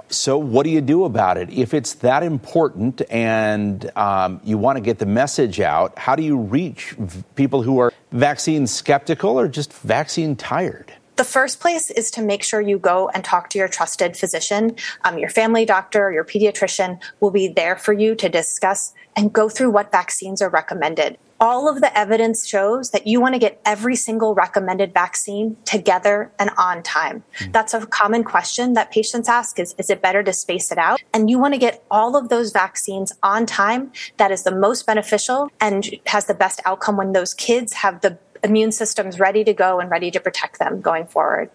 So what do you do about it? If it's that important and you want to get the message out, how do you reach people who are vaccine skeptical or just vaccine tired? The first place is to make sure you go and talk to your trusted physician. Your family doctor, your pediatrician will be there for you to discuss and go through what vaccines are recommended. All of the evidence shows that you want to get every single recommended vaccine together and on time. That's a common question that patients ask is it better to space it out? And you want to get all of those vaccines on time. That is the most beneficial and has the best outcome when those kids have the immune systems ready to go and ready to protect them going forward.